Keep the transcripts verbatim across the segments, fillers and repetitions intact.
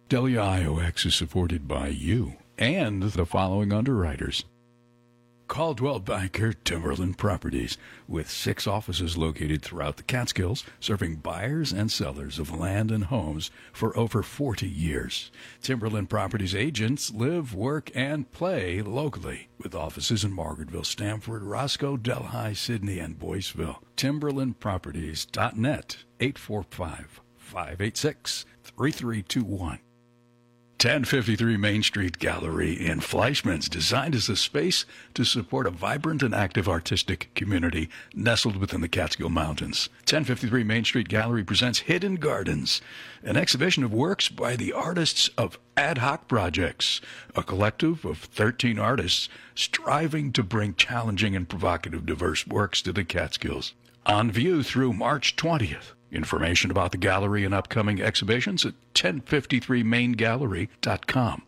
W I O X is supported by you and the following underwriters. Caldwell Banker Timberland Properties, with six offices located throughout the Catskills, serving buyers and sellers of land and homes for over forty years. Timberland Properties agents live, work, and play locally, with offices in Margaretville, Stamford, Roscoe, Delhi, Sydney, and Boyceville. timberland properties dot net, eight four five, five eight six, three three two one. ten fifty-three Main Street Gallery in Fleischmann's, designed as a space to support a vibrant and active artistic community nestled within the Catskill Mountains. ten fifty-three Main Street Gallery presents Hidden Gardens, an exhibition of works by the artists of Ad Hoc Projects, a collective of thirteen artists striving to bring challenging and provocative diverse works to the Catskills. On view through March twentieth. Information about the gallery and upcoming exhibitions at ten fifty-three main gallery dot com.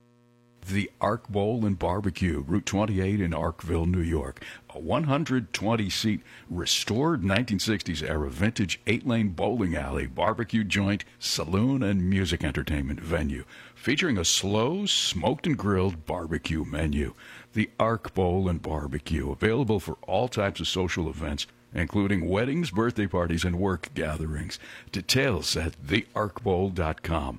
The Ark Bowl and Barbecue, Route twenty-eight in Arkville, New York. A one hundred twenty seat restored nineteen sixties era vintage eight-lane bowling alley, barbecue joint, saloon, and music entertainment venue, featuring a slow, smoked and grilled barbecue menu. The Ark Bowl and Barbecue, available for all types of social events, including weddings, birthday parties, and work gatherings. Details at the ark bowl dot com.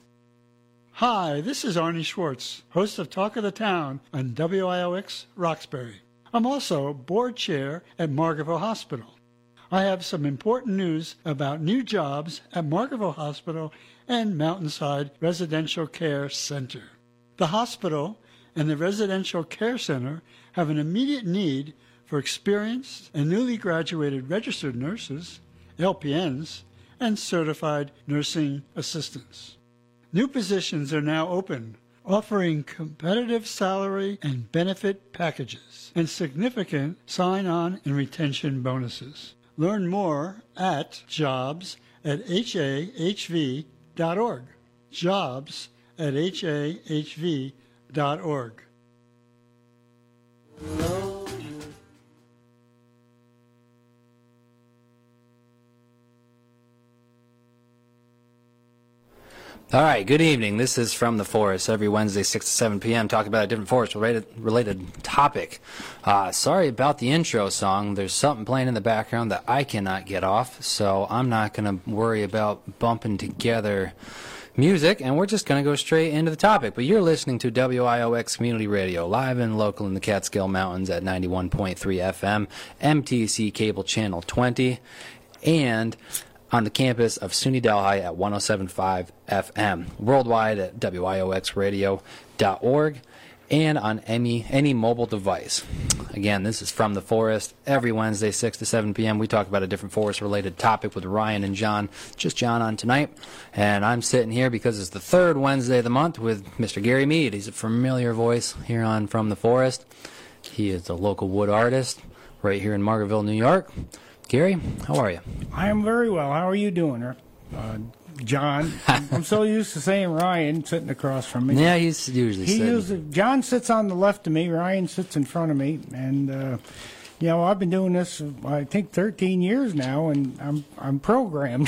Hi, this is Arnie Schwartz, host of Talk of the Town on W I O X Roxbury. I'm also board chair at Margaretville Hospital. I have some important news about new jobs at Margaretville Hospital and Mountainside Residential Care Center. The hospital and the Residential Care Center have an immediate need for experienced and newly graduated registered nurses, L P Ns, and certified nursing assistants. New positions are now open, offering competitive salary and benefit packages and significant sign-on and retention bonuses. Learn more at jobs at H A H V dot org. jobs at H A H V dot org. All right, good evening. This is From the Forest, every Wednesday, six to seven p.m., talking about a different forest-related related topic. Uh, sorry about the intro song. There's something playing in the background that I cannot get off, so I'm not going to worry about bumping together music, and we're just going to go straight into the topic. But you're listening to W I O X Community Radio, live and local in the Catskill Mountains at ninety-one point three F M, M T C Cable Channel twenty, and on the campus of SUNY Delhi at one oh seven point five F M, worldwide at W I O X radio dot org, and on any any mobile device. Again, this is From the Forest. Every Wednesday, six to seven p.m., we talk about a different forest-related topic with Ryan and John. Just John on tonight. And I'm sitting here because it's the third Wednesday of the month with Mister Gary Mead. He's a familiar voice here on From the Forest. He is a local wood artist right here in Margaretville, New York. Gary, how are you? I am very well. How are you doing, uh, John? I'm so used to saying Ryan sitting across from me. Yeah, he's usually he sitting. usually John sits on the left of me. Ryan sits in front of me, and uh, you know I've been doing this I think thirteen years now, and I'm I'm programmed.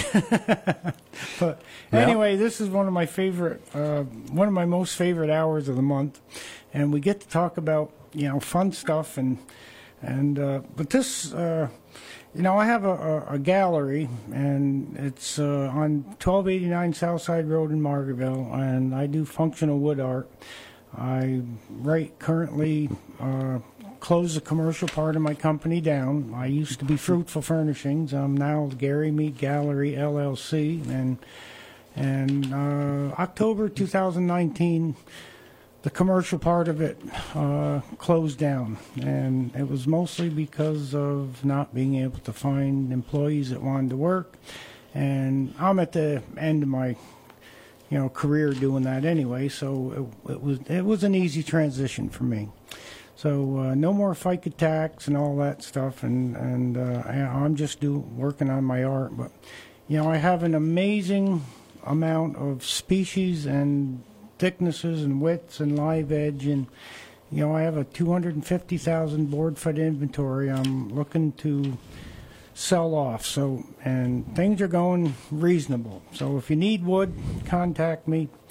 But Yeah. anyway, this is one of my favorite, uh, one of my most favorite hours of the month, and we get to talk about you know fun stuff and and uh, but this. Uh, You know, I have a, a, a gallery, and it's uh, on twelve eighty-nine Southside Road in Margaretville, and I do functional wood art. I right currently uh, closed the commercial part of my company down. I used to be Fruitful Furnishings. I'm now Gary Mead Gallery, L L C, and and uh, October two thousand nineteen, the commercial part of it uh, closed down, and it was mostly because of not being able to find employees that wanted to work. And I'm at the end of my, you know, career doing that anyway, so it, it was it was an easy transition for me. So uh, no more FICA tax and all that stuff, and and uh, I, I'm just do working on my art. But you know, I have an amazing amount of species and thicknesses and widths and live edge, and you know I have a two hundred fifty thousand board foot inventory I'm looking to sell off, so and things are going reasonable. So if you need wood, contact me,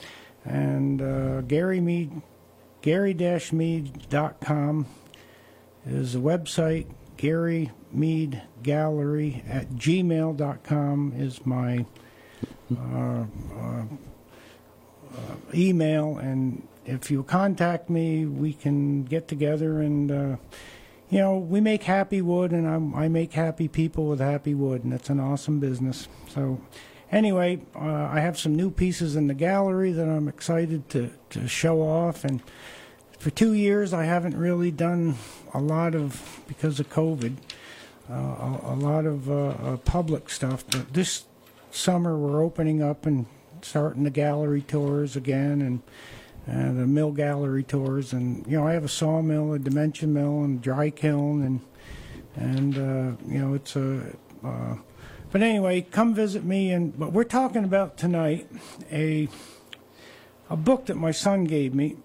And uh, Gary Mead, Gary Mead dot com is the website. Gary Mead Gallery at gmail dot com is my uh, uh, uh, email, and if you contact me, we can get together and, uh, you know, we make happy wood, and I'm, I make happy people with happy wood, and it's an awesome business. So anyway, uh, I have some new pieces in the gallery that I'm excited to, to show off, and for two years I haven't really done a lot of, because of COVID, uh, a, a lot of uh, uh, public stuff, but this summer we're opening up and starting the gallery tours again, and Uh, the mill gallery tours, and you know I have a sawmill, a dimension mill, and a dry kiln, and and uh, you know it's a. Uh, but anyway, come visit me, and but we're talking about tonight a a book that my son gave me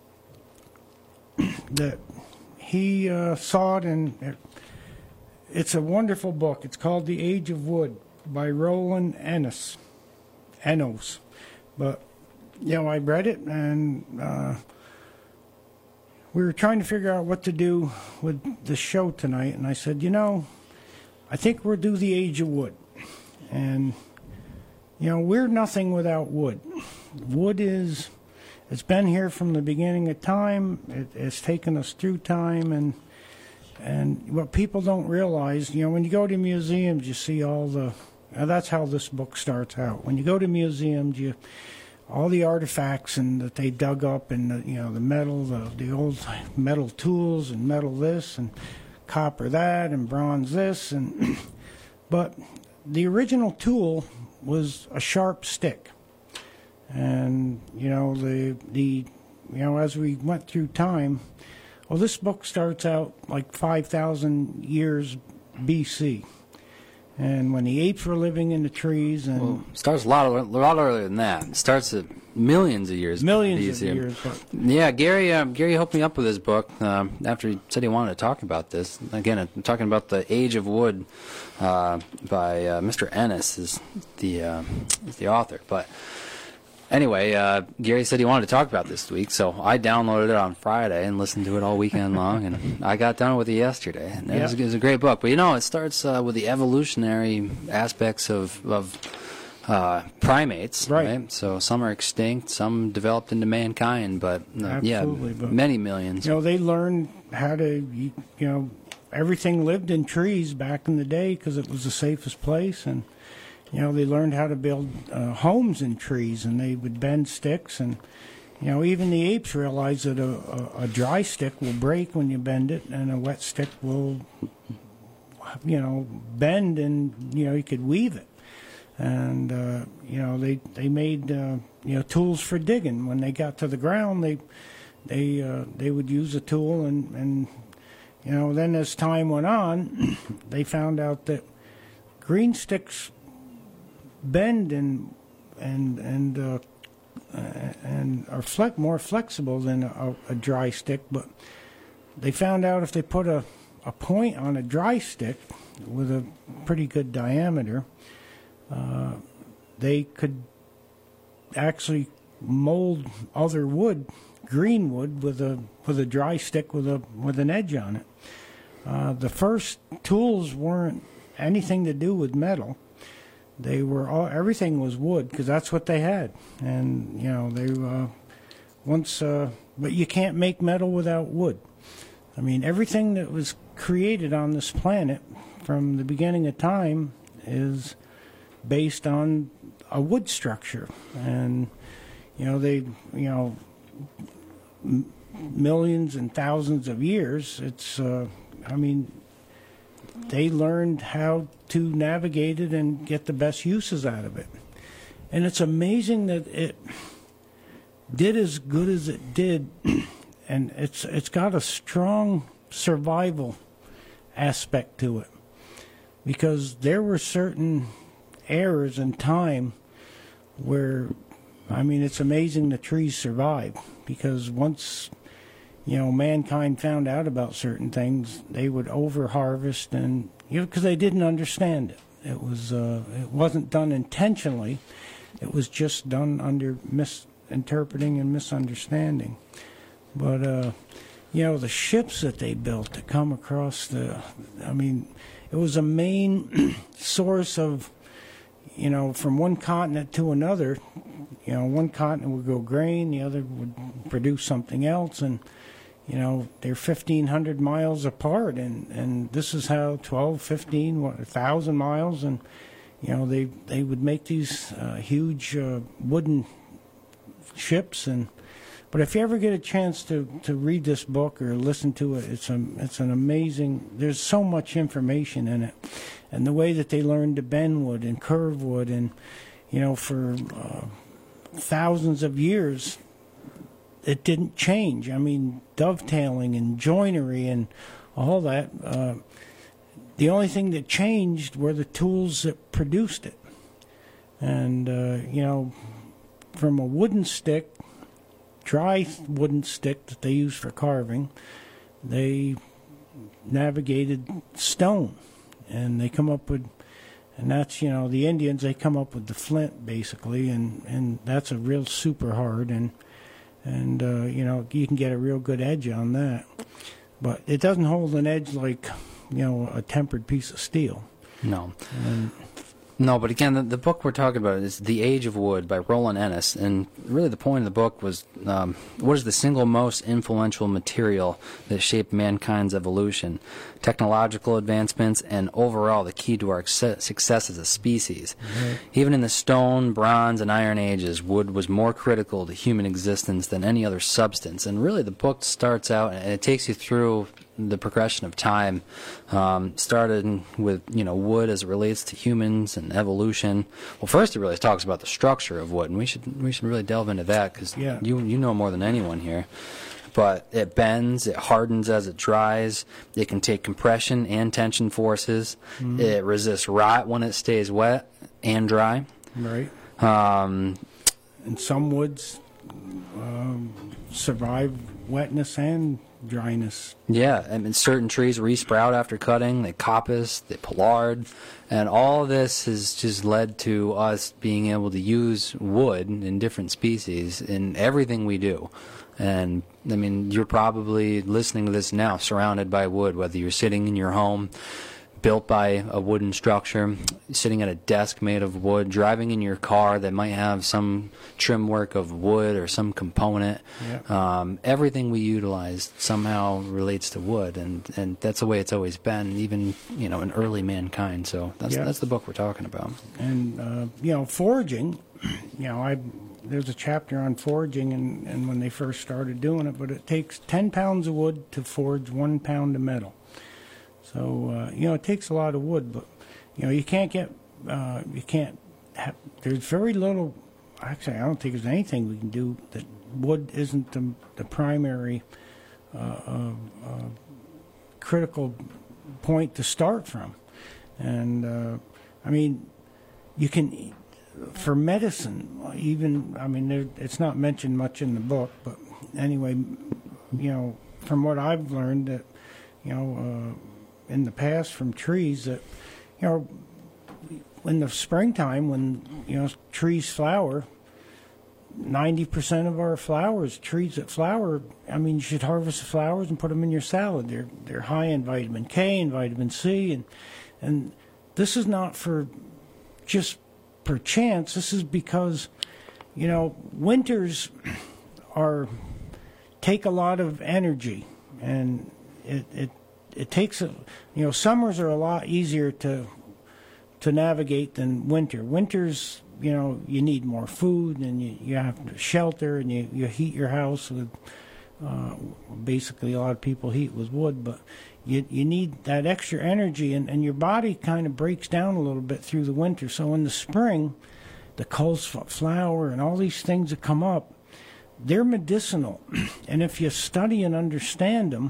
that he uh, saw it, and it, it's a wonderful book. It's called The Age of Wood by Roland Ennis, Enos, but. You know, I read it, and uh, we were trying to figure out what to do with the show tonight, and I said, you know, I think we'll do The Age of Wood. And, you know, we're nothing without wood. Wood is, it's been here from the beginning of time. It, it's taken us through time, and and what people don't realize, you know, when you go to museums, you see all the, uh, that's how this book starts out. When you go to museums, you... all the artifacts and that they dug up, and the, you know the metal, the, the old metal tools, and metal this, and copper that, and bronze this, and but the original tool was a sharp stick, and you know the the you know as we went through time, well, this book starts out like five thousand years B C. And when the apes were living in the trees, and well, it starts a lot, a lot earlier than that. It starts at millions of years. Millions B C. of years. But yeah, Gary. Um, Gary helped me up with his book um, after he said he wanted to talk about this. Again, I'm talking about The Age of Wood uh, by uh, Mister Ennis is the uh, is the author, but. Anyway, uh, Gary said he wanted to talk about this week, so I downloaded it on Friday and listened to it all weekend long, and I got done with it yesterday. And it, yeah. was, it was a great book. But, you know, it starts uh, with the evolutionary aspects of, of uh, primates, right. right? So some are extinct, some developed into mankind, but, uh, yeah, but, many millions. You know, they learned how to, you know, everything lived in trees back in the day because it was the safest place, and... You know, they learned how to build uh, homes in trees, and they would bend sticks. And, you know, even the apes realized that a, a, a dry stick will break when you bend it, and a wet stick will, you know, bend, and, you know, you could weave it. And, uh, you know, they they made, uh, you know, tools for digging. When they got to the ground, they they uh, they would use a tool, and, and, you know, then as time went on, they found out that green sticks bend and and and uh, and are fle- more flexible than a, a dry stick, but they found out if they put a, a point on a dry stick with a pretty good diameter, uh, they could actually mold other wood, green wood, with a with a dry stick with a with an edge on it. Uh, the first tools weren't anything to do with metal. They were all, everything was wood because that's what they had, and you know they uh, once. Uh, but you can't make metal without wood. I mean, everything that was created on this planet from the beginning of time is based on a wood structure, and you know they, you know, m- millions and thousands of years. It's, uh, I mean. They learned how to navigate it and get the best uses out of it. And it's amazing that it did as good as it did, and it's it's got a strong survival aspect to it. Because there were certain eras in time where, I mean, it's amazing the trees survived. Because once... You know, mankind found out about certain things, they would over-harvest, and you know, because they didn't understand it. It was, uh, it wasn't done intentionally. It was just done under mis, interpreting and misunderstanding. But, uh, you know, the ships that they built to come across the, I mean, it was a main source of, you know, from one continent to another. You know, one continent would go grain, the other would produce something else, and, you know, they're fifteen hundred miles apart, and, and this is how twelve, fifteen, what, one thousand miles, and, you know, they, they would make these uh, huge uh, wooden ships. And but if you ever get a chance to, to read this book or listen to it, it's a, it's an amazing, there's so much information in it. And the way that they learned to bend wood and curve wood, and, you know, for uh, thousands of years, it didn't change. I mean, dovetailing and joinery and all that, uh, the only thing that changed were the tools that produced it. And, uh, you know, from a wooden stick, dry wooden stick that they used for carving, they navigated stone. And they come up with, and that's, you know, the Indians, they come up with the flint, basically, and, and that's a real super hard, and, and uh, you know, you can get a real good edge on that. But it doesn't hold an edge like, you know, a tempered piece of steel. No. And, No, but again, the, the book we're talking about is The Age of Wood by Roland Ennis, and really the point of the book was um, what is the single most influential material that shaped mankind's evolution, technological advancements, and overall the key to our success as a species. Mm-hmm. Even in the stone, bronze, and iron ages, wood was more critical to human existence than any other substance. And really the book starts out, and it takes you through the progression of time, um, started with, you know, wood as it relates to humans and evolution. Well, first it really talks about the structure of wood, and we should we should really delve into that, because yeah. you you know more than anyone here. But it bends, it hardens as it dries, it can take compression and tension forces, mm-hmm. It resists rot when it stays wet and dry. Right. Um, and some woods um, survive wetness and dryness. Yeah, I mean, certain trees resprout after cutting. They coppice, they pollard, and all of this has just led to us being able to use wood in different species in everything we do. And, I mean, you're probably listening to this now surrounded by wood, whether you're sitting in your home built by a wooden structure, sitting at a desk made of wood, driving in your car that might have some trim work of wood or some component. Yep. Um, everything we utilize somehow relates to wood, and, and that's the way it's always been, even, you know, in early mankind. So that's Yep. that's the book we're talking about. And, uh, you know, foraging, you know, I there's a chapter on foraging and, and when they first started doing it, but it takes ten pounds of wood to forge one pound of metal. So, uh, you know, it takes a lot of wood, but, you know, you can't get, uh, you can't have, there's very little, actually, I don't think there's anything we can do that wood isn't the, the primary uh, uh, uh, critical point to start from. And, uh, I mean, you can, for medicine, even, I mean, there, it's not mentioned much in the book, but anyway, you know, from what I've learned that, you know, uh, in the past from trees that, you know, in the springtime when, you know, trees flower, ninety percent of our flowers, trees that flower, I mean, you should harvest the flowers and put them in your salad. They're they're high in vitamin K and vitamin C, and and this is not for just per chance. This is because, you know, winters are take a lot of energy, and it it It takes, a, you know, summers are a lot easier to to navigate than winter. Winters, you know, you need more food, and you, you have to shelter, and you, you heat your house with, uh, basically a lot of people heat with wood, but you you need that extra energy, and, and your body kind of breaks down a little bit through the winter. So in the spring, the cauliflower and all these things that come up, they're medicinal. And if you study and understand them,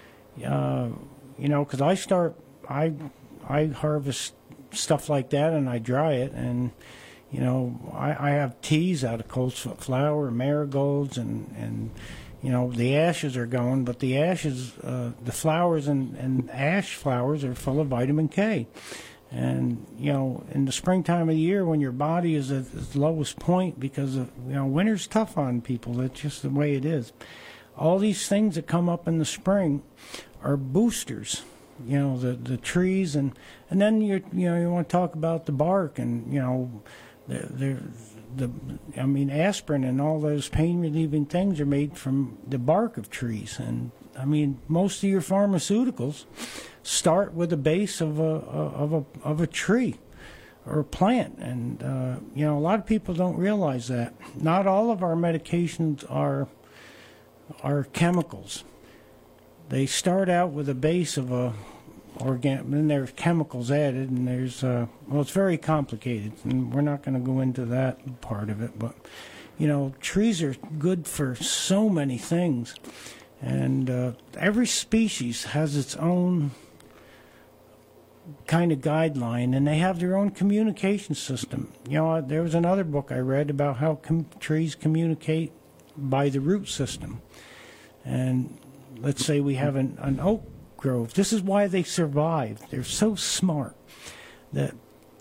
uh, you know, because I start, I, I harvest stuff like that and I dry it, and, you know, I, I have teas out of cauliflower, marigolds, and, and, you know, the ashes are going, but the ashes, uh, the flowers and, and ash flowers are full of vitamin K. And, you know, in the springtime of the year when your body is at its lowest point because of, you know, winter's tough on people. That's just the way it is. All these things that come up in the spring are boosters, you know, the the trees. And, and then, you you know, you want to talk about the bark and, you know, the, the, the I mean, aspirin and all those pain-relieving things are made from the bark of trees. And, I mean, most of your pharmaceuticals start with the base of a of a of a tree or a plant, and uh, you know, a lot of people don't realize that. Not all of our medications are are chemicals. They start out with a base of a organic, then there's chemicals added, and there's uh, well, it's very complicated, and we're not going to go into that part of it. But you know, trees are good for so many things, and uh, every species has its own kind of guideline, and they have their own communication system. You know, there was another book I read about how com- trees communicate by the root system. And let's say we have an, an oak grove. This is why they survive. They're so smart that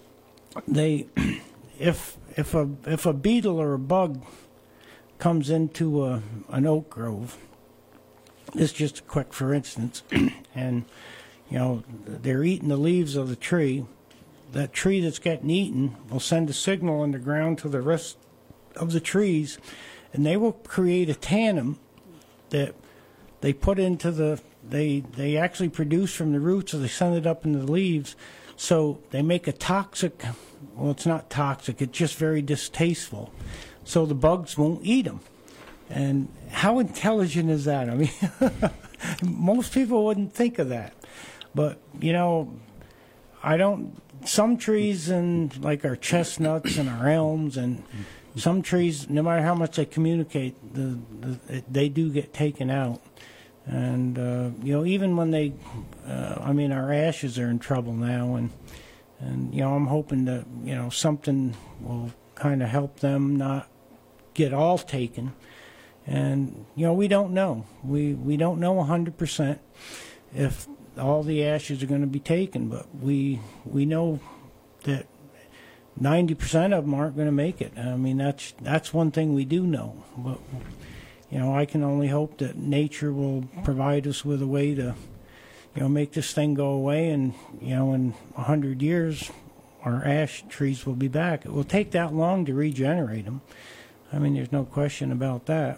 they, if if a if a beetle or a bug comes into a an oak grove, it's just a quick for instance, and you know, they're eating the leaves of the tree. That tree that's getting eaten will send a signal underground to the rest of the trees, and they will create a tandem that they put into the, they they actually produce from the roots, so they send it up into the leaves. So they make a toxic, well, it's not toxic, it's just very distasteful. So the bugs won't eat them. And how intelligent is that? I mean, most people wouldn't think of that. But, you know, I don't, some trees and like our chestnuts and our elms and some trees, no matter how much they communicate, the, the, they do get taken out. And, uh, you know, even when they, uh, I mean, our ashes are in trouble now. And, and, you know, I'm hoping that, you know, something will kind of help them not get all taken. And, you know, we don't know. We, we don't know one hundred percent if all the ashes are going to be taken, but we we know that ninety percent of them aren't going to make it. I mean, that's that's one thing we do know. But you know, I can only hope that nature will provide us with a way to, you know, make this thing go away, and you know, in a hundred years, our ash trees will be back. It will take that long to regenerate them. I mean, there's no question about that.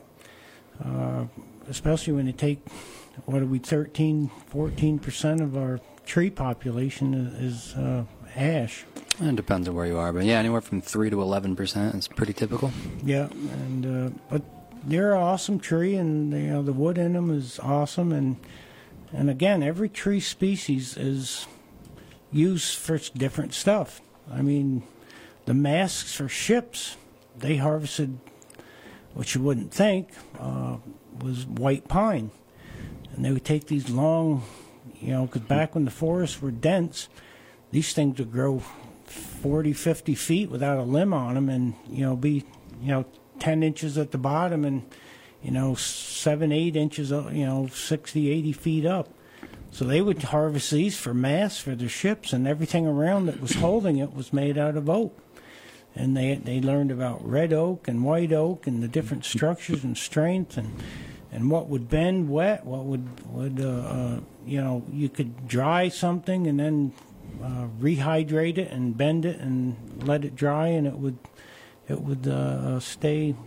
Uh, especially when they take, what are we, thirteen, fourteen percent of our tree population is, is uh, ash. It depends on where you are, but yeah, anywhere from three to eleven percent is pretty typical. Yeah, and uh, but they're an awesome tree, and you know the wood in them is awesome, and and again, every tree species is used for different stuff. I mean, the masts for ships, they harvested, which you wouldn't think, uh, was white pine. And they would take these long, you know, because back when the forests were dense, these things would grow forty, fifty feet without a limb on them and, you know, be, you know, ten inches at the bottom and, you know, seven, eight inches, you know, sixty, eighty feet up. So they would harvest these for masts for their ships, and everything around that was holding it was made out of oak. And they they learned about red oak and white oak and the different structures and strength and and what would bend wet, what would would uh, uh, you know, you could dry something and then uh, rehydrate it and bend it and let it dry, and it would it would uh, stay.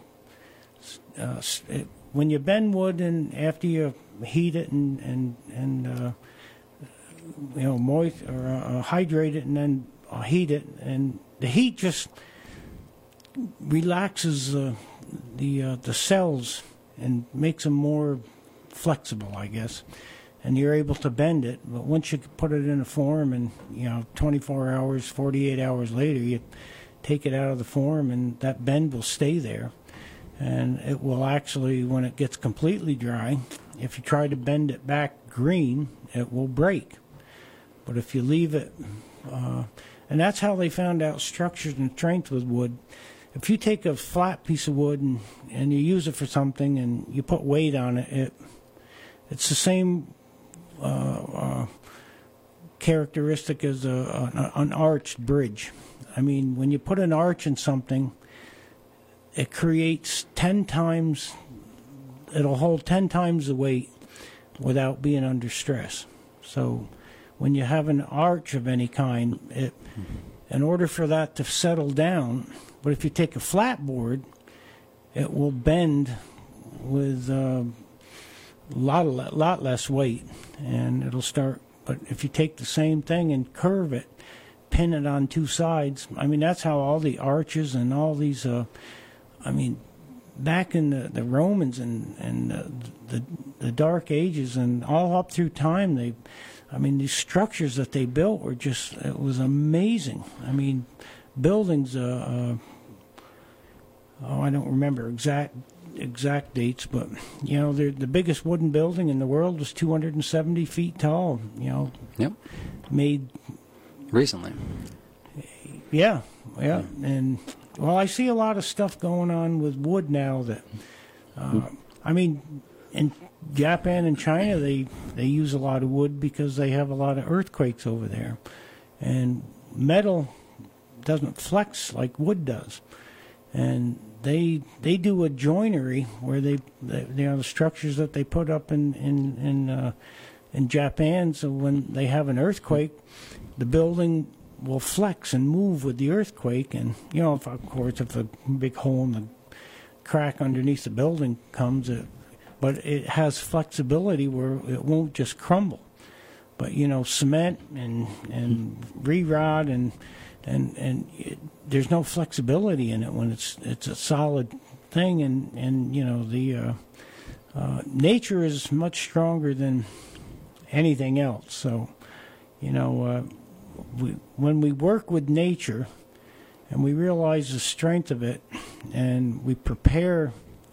Uh, it, when you bend wood and after you heat it and and and uh, you know moist or uh, hydrate it and then uh, heat it, and the heat just relaxes uh, the uh, the cells and makes them more flexible, I guess, and you're able to bend it. But once you put it in a form, and you know, twenty-four hours, forty-eight hours later, you take it out of the form, and that bend will stay there, and it will actually, when it gets completely dry, if you try to bend it back green, it will break. But if you leave it, uh, and that's how they found out structures and strength with wood. If you take a flat piece of wood and, and you use it for something and you put weight on it, it it's the same uh, uh, characteristic is a, a, an arched bridge. I mean, when you put an arch in something, it creates ten times, it'll hold ten times the weight without being under stress. So when you have an arch of any kind, it, in order for that to settle down, but if you take a flat board, it will bend with uh, a lot, of, lot less weight, and it'll start. But if you take the same thing and curve it, pin it on two sides, I mean, that's how all the arches and all these, uh, I mean, back in the, the Romans and, and uh, the, the Dark Ages and all up through time, they, I mean, these structures that they built were just, it was amazing. I mean, buildings, uh, uh, oh, I don't remember exact exact dates, but, you know, the biggest wooden building in the world was two hundred seventy feet tall, you know. Yep. Made. Recently. Yeah, yeah. And, well, I see a lot of stuff going on with wood now that, uh, I mean, in Japan and China, they, they use a lot of wood because they have a lot of earthquakes over there. And metal doesn't flex like wood does. And they they do a joinery where they, they you know, the structures that they put up in in in, uh, in Japan, so when they have an earthquake, the building will flex and move with the earthquake. And, you know, if, of course, if a big hole in the crack underneath the building comes, it, but it has flexibility where it won't just crumble. But, you know, cement and and re-rod and and and it, there's no flexibility in it when it's it's a solid thing. And and you know, the uh, uh, nature is much stronger than anything else. So, you know, uh, we, when we work with nature and we realize the strength of it, and we prepare,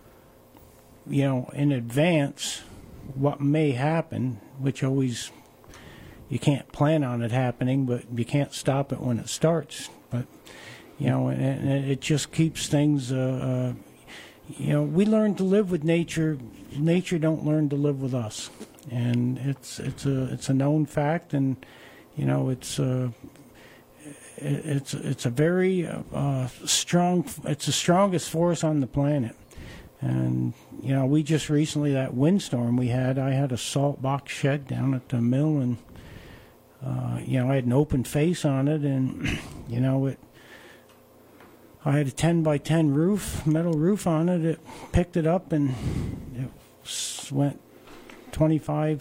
you know, in advance what may happen, which always, you can't plan on it happening, but you can't stop it when it starts. But, you know, and, and it just keeps things, uh, uh, you know, we learn to live with nature. Nature don't learn to live with us. And it's it's a it's a known fact, and, you know, it's uh, it's it's a very uh, strong, it's the strongest force on the planet. And, you know, we just recently, that windstorm we had, I had a salt box shed down at the mill, and Uh, you know, I had an open face on it, and, you know, it. I had a ten by ten roof, metal roof on it. It picked it up, and it went twenty-five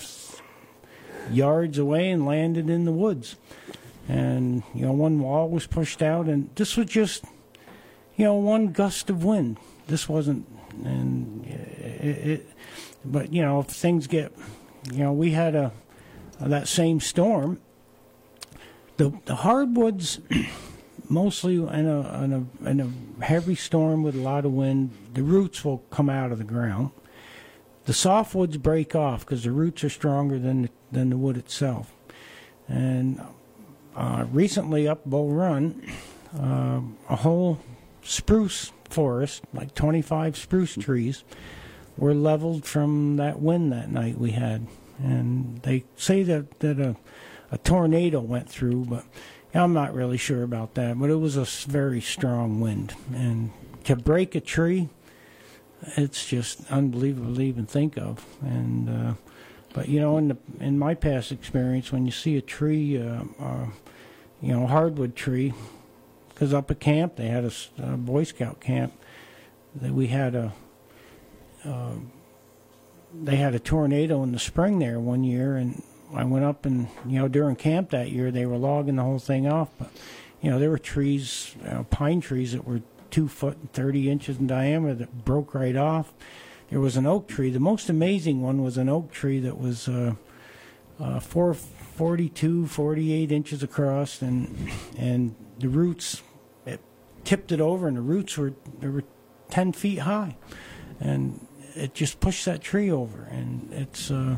yards away and landed in the woods. And, you know, one wall was pushed out, and this was just, you know, one gust of wind. This wasn't, and it, it but, you know, if things get, you know, we had a, that same storm. The the hardwoods, mostly in a, in a in a heavy storm with a lot of wind, the roots will come out of the ground. The softwoods break off because the roots are stronger than the, than the wood itself. And uh, recently up Bull Run, uh, a whole spruce forest, like twenty-five spruce trees, were leveled from that wind that night we had. And they say that, that a, a tornado went through, but I'm not really sure about that. But it was a very strong wind. And to break a tree, it's just unbelievable to even think of. And uh, but, you know, in the in my past experience, when you see a tree, uh, uh, you know, a hardwood tree, because up at camp, they had a, a Boy Scout camp, that we had a... Uh, they had a tornado in the spring there one year, and I went up, and, you know, during camp that year, they were logging the whole thing off. But, you know, there were trees, uh, pine trees that were two foot and thirty inches in diameter that broke right off. There was an oak tree. The most amazing one was an oak tree that was uh, uh, four, forty-two, forty-eight inches across, and and the roots, it tipped it over, and the roots were, they were ten feet high. And it just pushed that tree over. And it's uh,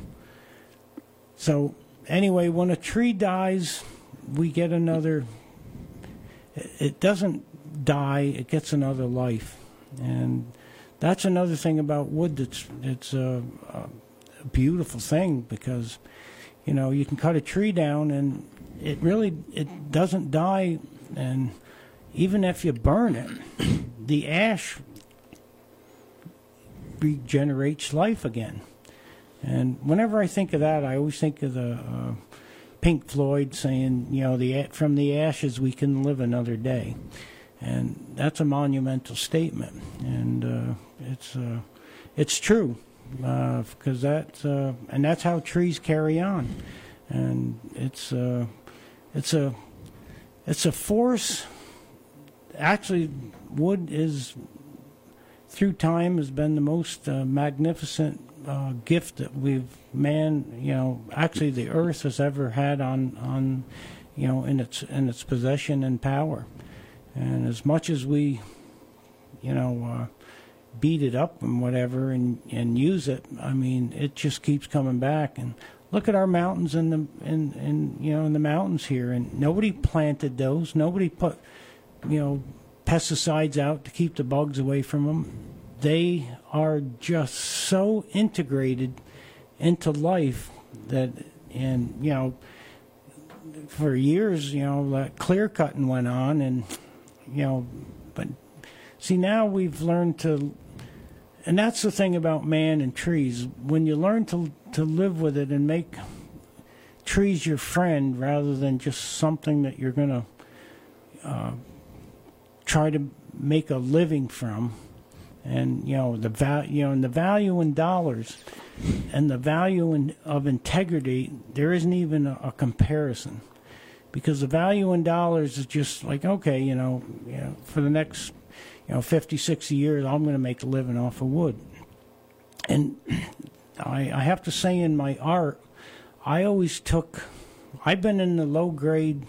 so anyway, when a tree dies, we get another. It doesn't die; it gets another life, and that's another thing about wood. That's it's a, a beautiful thing, because, you know, you can cut a tree down, and it really it doesn't die, and even if you burn it, the ash regenerates life again. And whenever I think of that, I always think of the uh, Pink Floyd saying, you know, the from the ashes we can live another day. And that's a monumental statement. And uh, it's uh, it's true, because uh, that's, uh, and that's how trees carry on. And it's, uh, it's, a, it's a force. Actually, wood is, through time, has been the most uh, magnificent uh, gift that we've, man, you know, actually the earth has ever had on, on, you know, in its in its possession and power. And as much as we, you know, uh, beat it up and whatever and, and use it, I mean, it just keeps coming back. And look at our mountains in the in, in you know in the mountains here, and nobody planted those. Nobody put, you know, pesticides out to keep the bugs away from them. They are just so integrated into life that, and you know, for years, you know, that clear cutting went on, and you know, but see, now we've learned to, and that's the thing about man and trees. When you learn to to live with it and make trees your friend rather than just something that you're going to uh, try to make a living from, and you know the val- you know, and the value in dollars and the value in, of integrity, there isn't even a, a comparison. Because the value in dollars is just like, okay, you know, you know, for the next, you know, fifty, sixty years, I'm going to make a living off of wood. And I, I have to say, in my art, I always took, I've been in the low grade,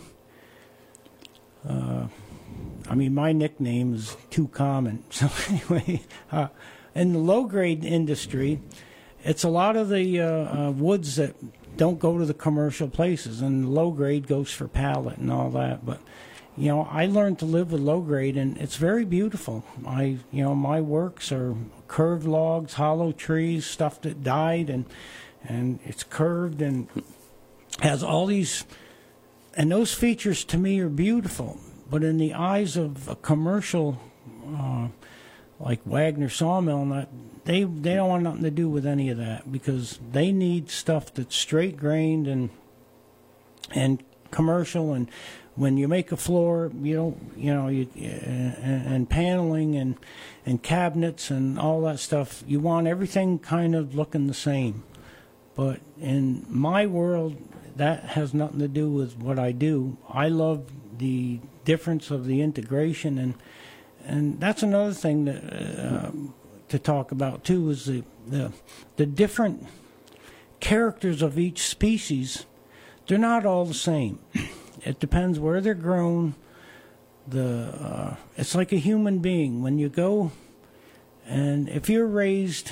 uh, I mean, my nickname is too common. So anyway, uh, in the low grade industry, it's a lot of the uh, uh, woods that don't go to the commercial places, and low grade goes for pallet and all that. But you know, I learned to live with low grade, and it's very beautiful. I, you know, my works are curved logs, hollow trees, stuff that died, and and it's curved and has all these, and those features to me are beautiful. But in the eyes of a commercial, uh, like Wagner Sawmill, and that, they they don't want nothing to do with any of that, because they need stuff that's straight grained and and commercial. And when you make a floor, you don't, you know, you and, and paneling and and cabinets and all that stuff, you want everything kind of looking the same. But in my world, that has nothing to do with what I do. I love the difference of the integration, and and that's another thing that uh, to talk about too, is the, the the different characters of each species. They're not all the same. It depends where they're grown. The uh, it's like a human being. When you go, and if you're raised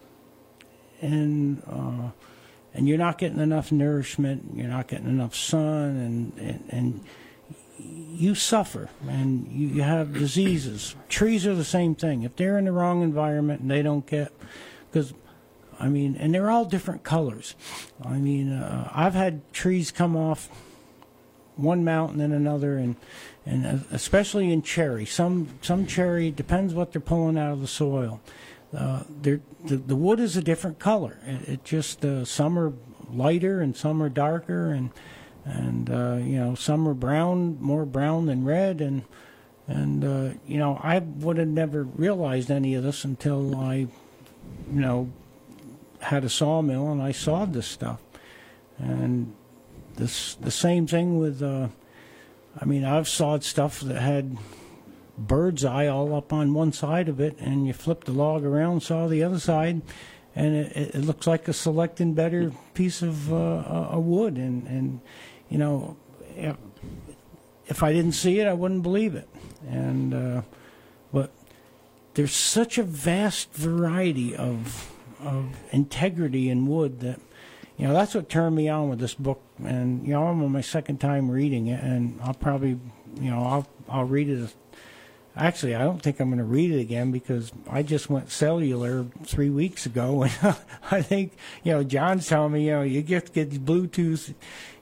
in uh, and you're not getting enough nourishment, you're not getting enough sun, and and, and you suffer, and you, you have diseases. Trees are the same thing. If they're in the wrong environment and they don't get, because, I mean, and they're all different colors. I mean, uh, I've had trees come off one mountain and another, and and especially in cherry. Some some cherry, depends what they're pulling out of the soil. Uh, the, the wood is a different color. It, it just, uh, some are lighter and some are darker, and And, uh, you know, some are brown, more brown than red. And, and uh, you know, I would have never realized any of this until I, you know, had a sawmill and I sawed this stuff. And this the same thing with, uh, I mean, I've sawed stuff that had bird's eye all up on one side of it, and you flip the log around, saw the other side, and it, it looks like a select and better piece of uh, a wood. And, and you know, if, if I didn't see it, I wouldn't believe it. And uh, but there's such a vast variety of of integrity in wood that, you know, that's what turned me on with this book. And you know, I'm on my second time reading it, and I'll probably, you know, I'll I'll read it. Actually, I don't think I'm going to read it again, because I just went cellular three weeks ago, and I think, you know, John's telling me, you know, you get to get Bluetooth,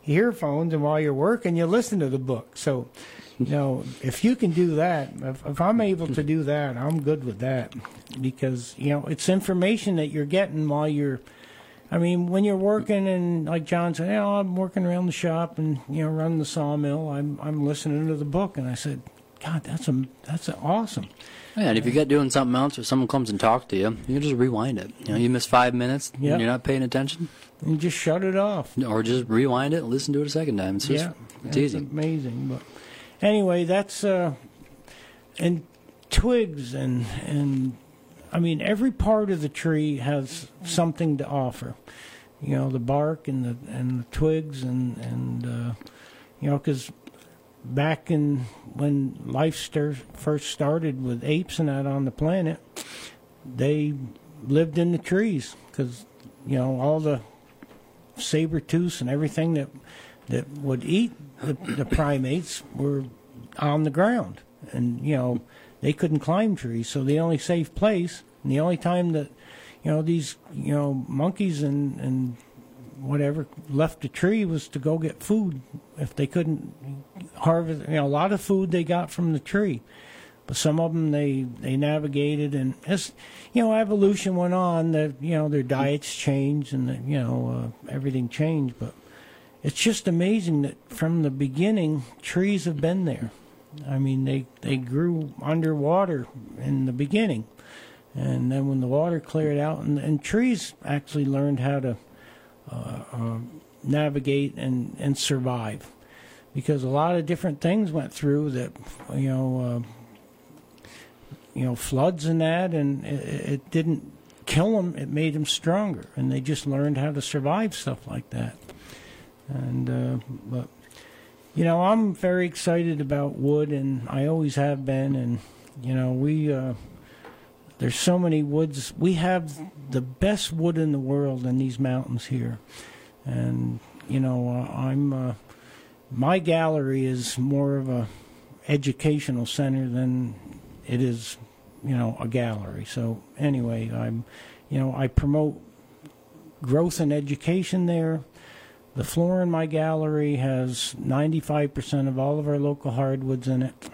earphones, and while you're working, you listen to the book. So, you know, if you can do that, if, if I'm able to do that, I'm good with that, because, you know, it's information that you're getting while you're, I mean, when you're working, and like John said, you know, I'm working around the shop and, you know, running the sawmill, I'm I'm listening to the book, and I said, God, that's a, that's a awesome. Yeah, and if you get doing something else, or someone comes and talks to you, you can just rewind it. You know, you miss five minutes, Yep. and you're not paying attention, And just shut it off. or just rewind it and listen to it a second time. It's just, Yeah, it's that's easy. amazing. But anyway, that's uh, and twigs and and I mean, every part of the tree has something to offer. You know, the bark and the and the twigs and and uh, you know, because back in when life stir, first started with apes and that on the planet, they lived in the trees, because, you know, all the saber-tooths and everything that that would eat the, the primates were on the ground, and, you know, they couldn't climb trees. So the only safe place, and the only time that, you know, these, you know, monkeys and and whatever left the tree was to go get food. If they couldn't harvest, you know, a lot of food they got from the tree, but some of them they they navigated, and as you know, evolution went on, that, you know, their diets changed, and the, you know, uh, everything changed. But it's just amazing that from the beginning, trees have been there. I mean, they they grew underwater in the beginning, and then when the water cleared out, and, and trees actually learned how to Uh, uh, navigate and, and survive, because a lot of different things went through that, you know, uh, you know, floods and that, and it, it didn't kill them. It made them stronger, and they just learned how to survive stuff like that. And uh, but you know, I'm very excited about wood, and I always have been. And you know, we. Uh, There's so many woods. We have the best wood in the world in these mountains here. And, you know, uh, I'm, uh, my gallery is more of a educational center than it is, you know, a gallery. So anyway, I'm, you know, I promote growth and education there. The floor in my gallery has ninety-five percent of all of our local hardwoods in it.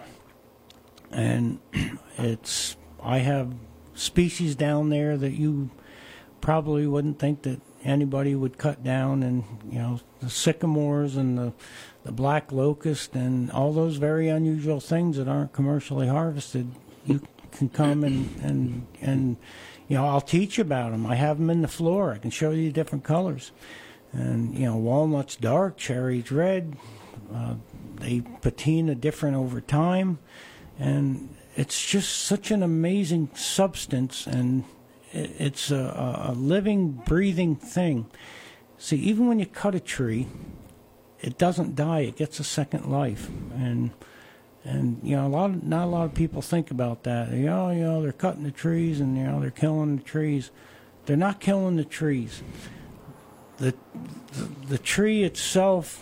And it's, I have species down there that you probably wouldn't think that anybody would cut down, and, you know, the sycamores and the the black locust and all those very unusual things that aren't commercially harvested. You can come and and and you know, I'll teach about them. I have them in the floor. I can show you different colors, and, you know, walnuts dark, cherries red. Uh, they patina different over time, and it's just such an amazing substance, and it's a, a living, breathing thing. See, even when you cut a tree, it doesn't die; it gets a second life. And and you know, a lot of, not a lot of people think about that. You know, you know, they're cutting the trees, and, you know, they're killing the trees. They're not killing the trees. The the, the tree itself,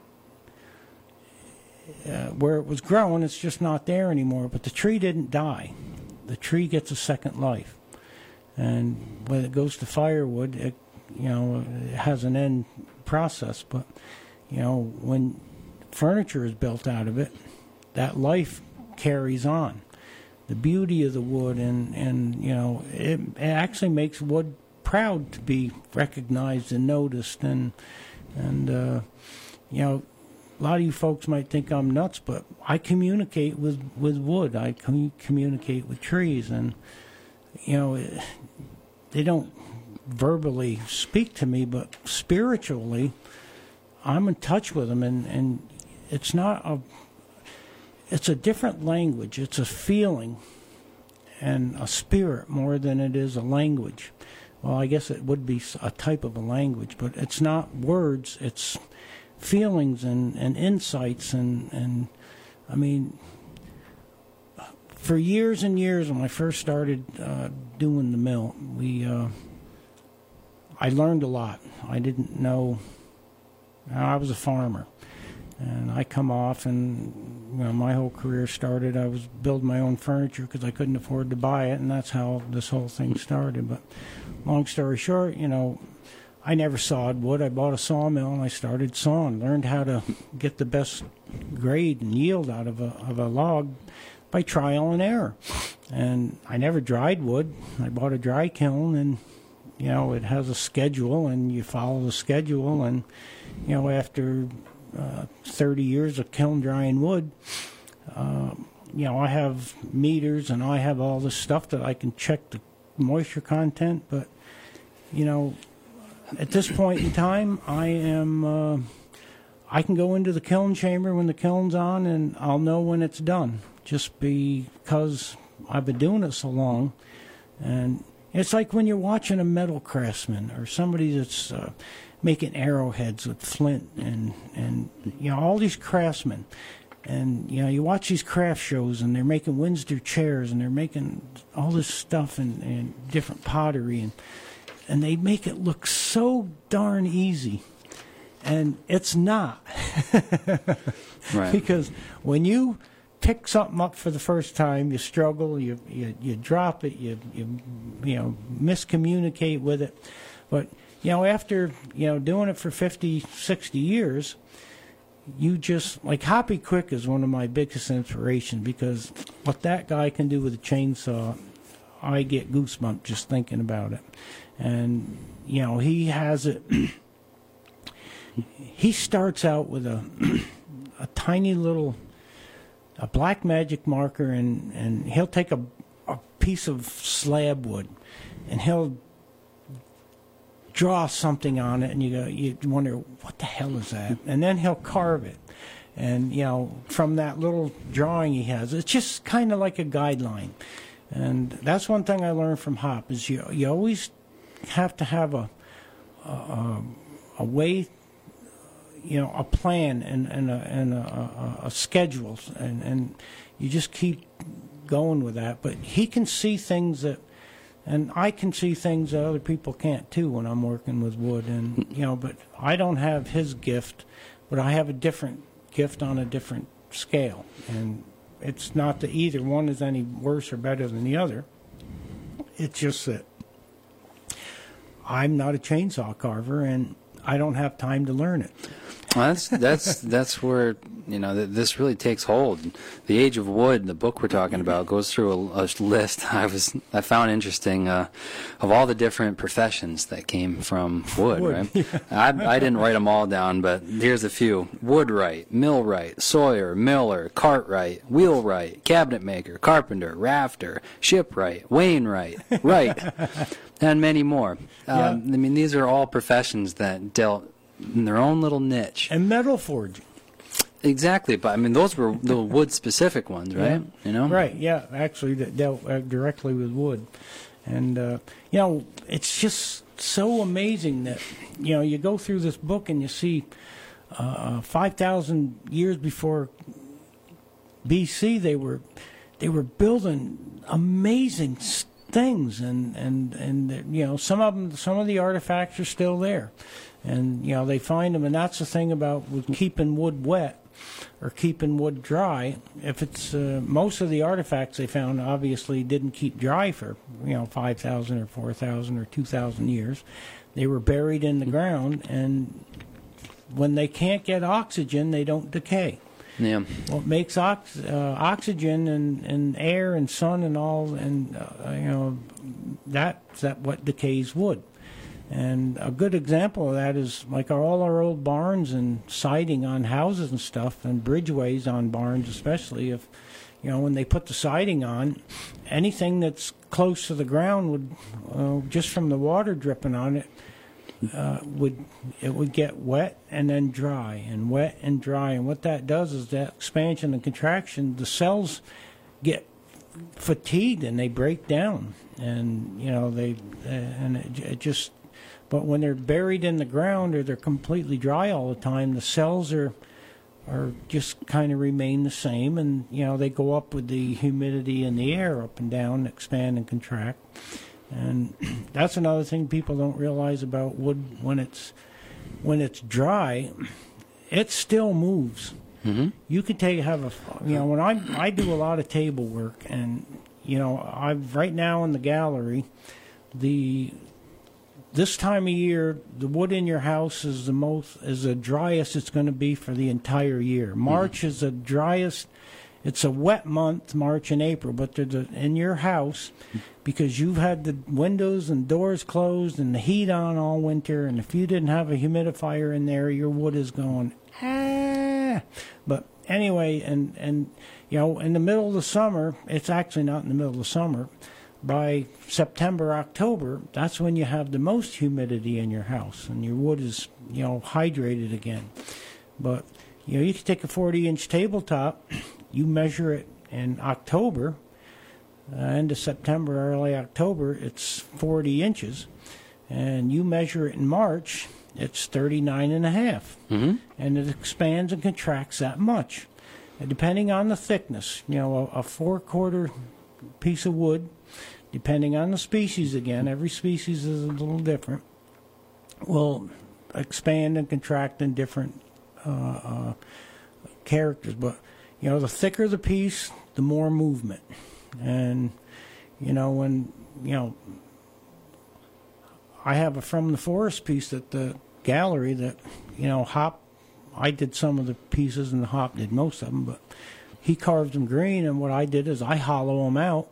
Uh, where it was growing, it's just not there anymore. But the tree didn't die. The tree gets a second life, and when it goes to firewood, it, you know, it has an end process. But, you know, when furniture is built out of it, that life carries on. The beauty of the wood, and and you know, it, it actually makes wood proud to be recognized and noticed, and and uh, you know. A lot of you folks might think I'm nuts, but I communicate with, with wood. I com- communicate with trees, and, you know, it, they don't verbally speak to me, but spiritually, I'm in touch with them, and, and it's not a, it's a different language. It's a feeling and a spirit more than it is a language. Well, I guess it would be a type of a language, but it's not words. It's feelings and, and insights, and, and I mean, for years and years when I first started uh, doing the mill, we uh, I learned a lot. I didn't know. I was a farmer, and I come off, and, you know, my whole career started. I was building my own furniture because I couldn't afford to buy it, and that's how this whole thing started. But long story short, you know, I never sawed wood. I bought a sawmill and I started sawing. Learned how to get the best grade and yield out of a of a log by trial and error. And I never dried wood. I bought a dry kiln, and you know it has a schedule, and you follow the schedule. And you know after uh, thirty years of kiln drying wood, uh, you know I have meters and I have all this stuff that I can check the moisture content. But you know. At this point in time, I am. Uh, I can go into the kiln chamber when the kiln's on, and I'll know when it's done, just because I've been doing it so long. And it's like when you're watching a metal craftsman or somebody that's uh, making arrowheads with flint, and and you know all these craftsmen, and you know you watch these craft shows, and they're making Windsor chairs, and they're making all this stuff and, and different pottery and. And they make it look so darn easy, and it's not. Right. Because when you pick something up for the first time, you struggle, you you, you drop it, you you you know miscommunicate with it. But you know after you know doing it for fifty, sixty years, you just like Hoppy Quick is one of my biggest inspirations, because what that guy can do with a chainsaw, I get goosebumps just thinking about it. And, you know, he has it, he starts out with a a tiny little, a black magic marker, and, and he'll take a, a piece of slab wood, and he'll draw something on it, and you go, you wonder, what the hell is that? And then he'll carve it. And, you know, from that little drawing he has, it's just kind of like a guideline. And that's one thing I learned from Hop, is you you always have to have a a, a way, you know, a plan and and a and a, a, a schedule, and and you just keep going with that. But he can see things that, and I can see things that other people can't too when I'm working with wood, and you know. But I don't have his gift, but I have a different gift on a different scale, and it's not that either one is any worse or better than the other. It's just that I'm not a chainsaw carver, and I don't have time to learn it. Well, that's that's that's where you know th- this really takes hold. The Age of Wood, the book we're talking about, goes through a, a list I was I found interesting uh, of all the different professions that came from wood. Wood, right? yeah. I I didn't write them all down, but here's a few: woodwright, millwright, sawyer, miller, cartwright, wheelwright, cabinet maker, carpenter, rafter, shipwright, wainwright, wright, and many more. Yeah. Um, I mean, these are all professions that dealt in their own little niche. And metal forging. Exactly, but I mean, those were the wood-specific ones, right? Yeah. You know, right? Yeah, actually, that dealt uh, directly with wood, and uh, you know, it's just so amazing that you know you go through this book and you see uh, five thousand years before B C they were they were building amazing things, and and and you know some of them, some of the artifacts are still there. And, you know, they find them, and that's the thing about with keeping wood wet or keeping wood dry. If it's, uh, most of the artifacts they found obviously didn't keep dry for, you know, five thousand or four thousand or two thousand years. They were buried in the ground, and when they can't get oxygen, they don't decay. Yeah. What makes ox- uh, oxygen and, and air and sun and all, and, uh, you know, that's that what decays wood. And a good example of that is like our, all our old barns and siding on houses and stuff, and bridgeways on barns especially. If you know when they put the siding on, anything that's close to the ground would, uh, just from the water dripping on it, uh, would it would get wet and then dry and wet and dry. And what that does is that expansion and contraction, the cells get fatigued and they break down, and you know they uh, and it, it just. But when they're buried in the ground or they're completely dry all the time, the cells are are just kind of remain the same, and you know they go up with the humidity in the air, up and down, expand and contract. And that's another thing people don't realize about wood. When it's when it's dry, it still moves. Mm-hmm. You could take have a you know when I I do a lot of table work, and you know I've right now in the gallery, the this time of year, the wood in your house is the most is the driest it's going to be for the entire year. March mm-hmm. is the driest. It's a wet month, March and April, but they're the, in your house, because you've had the windows and doors closed and the heat on all winter, and if you didn't have a humidifier in there, your wood is going, ah. But anyway, and, and you know, in the middle of the summer, it's actually not in the middle of the summer, by September, October, that's when you have the most humidity in your house, and your wood is, you know, hydrated again. But, you know, you can take a forty-inch tabletop, you measure it in October, uh, end of September, early October, it's forty inches, and you measure it in March, it's thirty-nine and a half, mm-hmm. and it expands and contracts that much. And depending on the thickness, you know, a, a four-quarter piece of wood, depending on the species again, every species is a little different, will expand and contract in different uh, uh, characters. But, you know, the thicker the piece, the more movement. And, you know, when, you know, I have a From the Forest piece at the gallery that, you know, Hop, I did some of the pieces and Hop did most of them, but he carved them green, and what I did is I hollow them out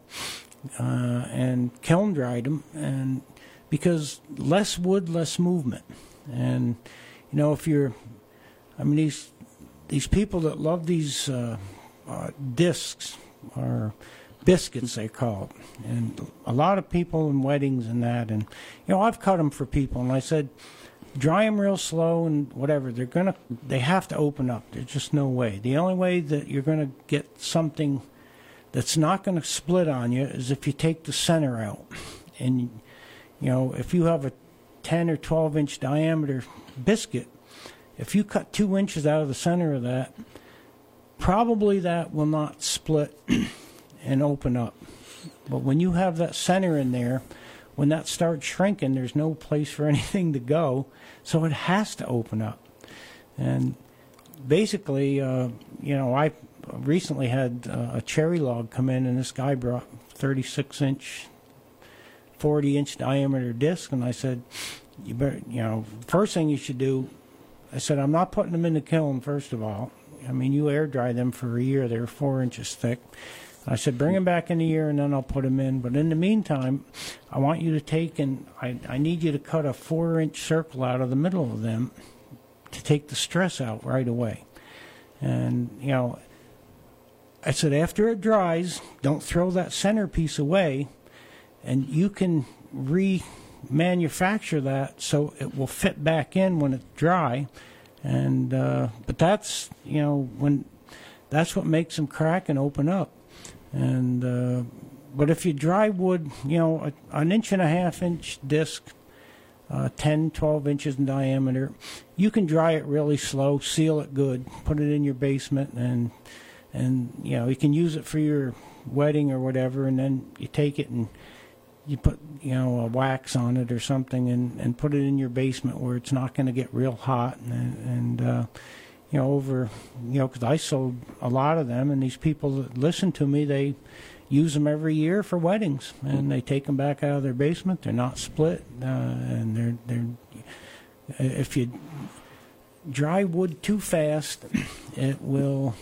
uh, and kiln dried them, and because less wood, less movement. And, you know, if you're, I mean, these these people that love these uh, uh, discs, or biscuits they call it, and a lot of people in weddings and that, and, you know, I've cut them for people, and I said, dry them real slow and whatever. They're gonna, they have to open up. There's just no way. The only way that you're gonna get something that's not gonna split on you is if you take the center out. And, you know, if you have a ten or twelve inch diameter biscuit, if you cut two inches out of the center of that, probably that will not split and open up. But when you have that center in there, when that starts shrinking, there's no place for anything to go, so it has to open up. And basically, uh, you know, I recently had uh, a cherry log come in, and this guy brought thirty-six inch, forty inch diameter disc, and I said, you better, you know, first thing you should do, I said, I'm not putting them in the kiln, first of all. I mean, you air dry them for a year. They're four inches thick. I said, bring them back in a year, and then I'll put them in. But in the meantime, I want you to take and I, I need you to cut a four-inch circle out of the middle of them to take the stress out right away. And, you know, I said, after it dries, don't throw that center piece away, and you can remanufacture that so it will fit back in when it's dry. And uh, but that's, you know, when that's what makes them crack and open up. And uh, but if you dry wood, you know, a, an inch and a half inch disc, uh, ten, twelve inches in diameter, you can dry it really slow, seal it good, put it in your basement, and and you know, you can use it for your wedding or whatever, and then you take it and you put, you know, a wax on it or something, and, and put it in your basement where it's not going to get real hot, and, and uh, you know, over, you know, because I sold a lot of them, and these people that listen to me, they use them every year for weddings, and they take them back out of their basement. They're not split, uh, and they're they're. If you dry wood too fast, it will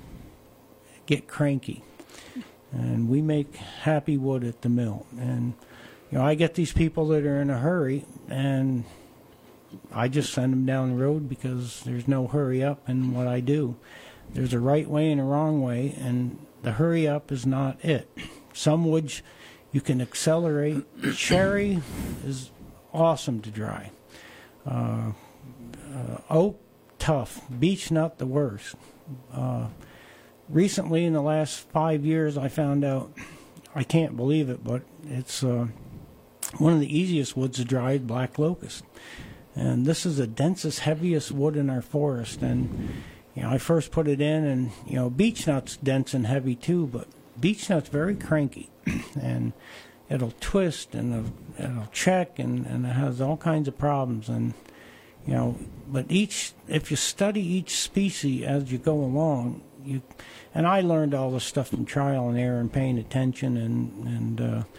get cranky. And we make happy wood at the mill, and you know, I get these people that are in a hurry, and I just send them down the road because there's no hurry up in what I do. There's a right way and a wrong way, and the hurry up is not it. Some woods you can accelerate. Cherry is awesome to dry. Uh, uh, oak, tough. Beech nut, the worst. Uh, recently, in the last five years, I found out, I can't believe it, but it's uh, one of the easiest woods to dry is black locust. And this is the densest, heaviest wood in our forest. And, you know, I first put it in, and, you know, beech nut's dense and heavy too, but beech nut's very cranky. And it'll twist, and it'll, it'll check, and, and it has all kinds of problems. And, you know, but each, if you study each species as you go along, you, and I learned all this stuff from trial and error and paying attention, and, and uh,